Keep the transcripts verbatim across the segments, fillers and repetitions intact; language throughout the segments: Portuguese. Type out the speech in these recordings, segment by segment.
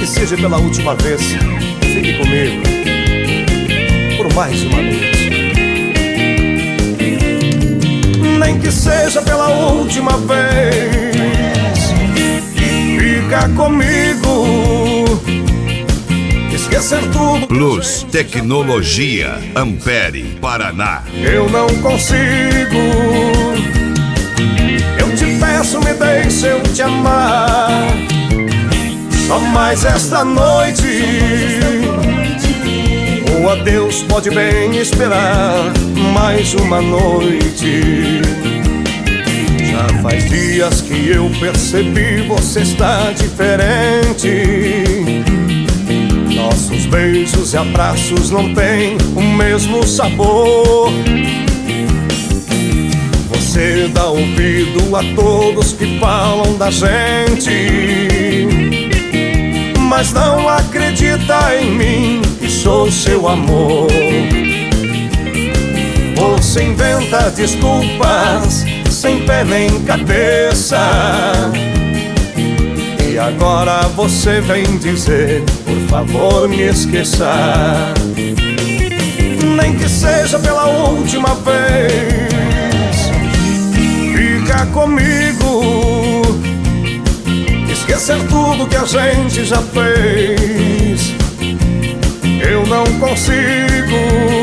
seja pela última vez, fique comigo por mais uma noite. Nem que seja pela última vez, fica comigo. Esquecer tudo. Plus Tecnologia, Ampere, Paraná. Eu não consigo. Eu te peço, me deixe eu te amar. Só mais esta noite. O adeus pode bem esperar mais uma noite. Já faz dias que eu percebi, você está diferente. Nossos beijos e abraços não têm o mesmo sabor. Você dá ouvido a todos que falam da gente, mas não acredita em mim, que sou seu amor. Você inventa desculpas sem pé nem cabeça, e agora você vem dizer, por favor me esqueça. Nem que seja pela última vez, fica comigo. Esquecer tudo que a gente já fez, eu não consigo.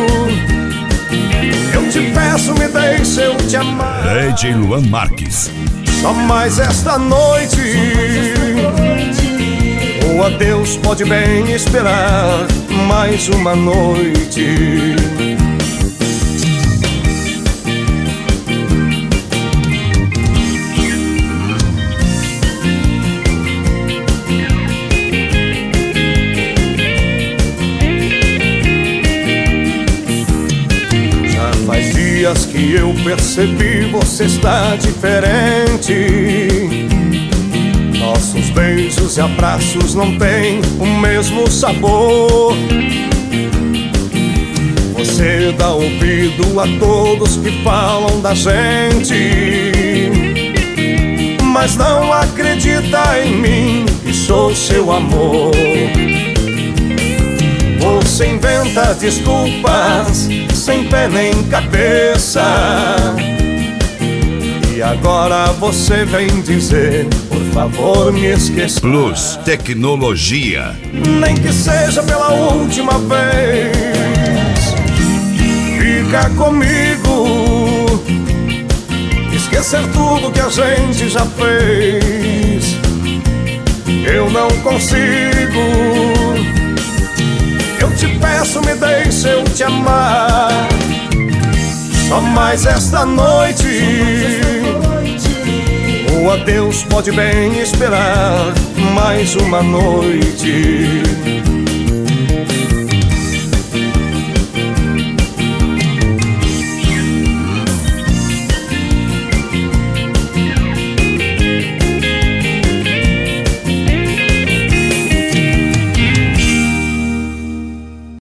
Eu te peço, me deixe eu te amar. D J Luan Marques. Só mais esta noite. O adeus pode bem esperar mais uma noite. Já faz dias que eu percebi, você está diferente. Nossos beijos e abraços não têm o mesmo sabor. Você dá ouvido a todos que falam da gente, mas não acredita em mim, que sou seu amor. Você inventa desculpas sem pé nem cabeça, e agora você vem dizer, por favor me esqueça. Plus Tecnologia. Nem que seja pela última vez, fica comigo. Esquecer tudo que a gente já fez, eu não consigo. Eu te peço, me deixe eu te amar. Só mais esta noite. O adeus pode bem esperar mais uma noite.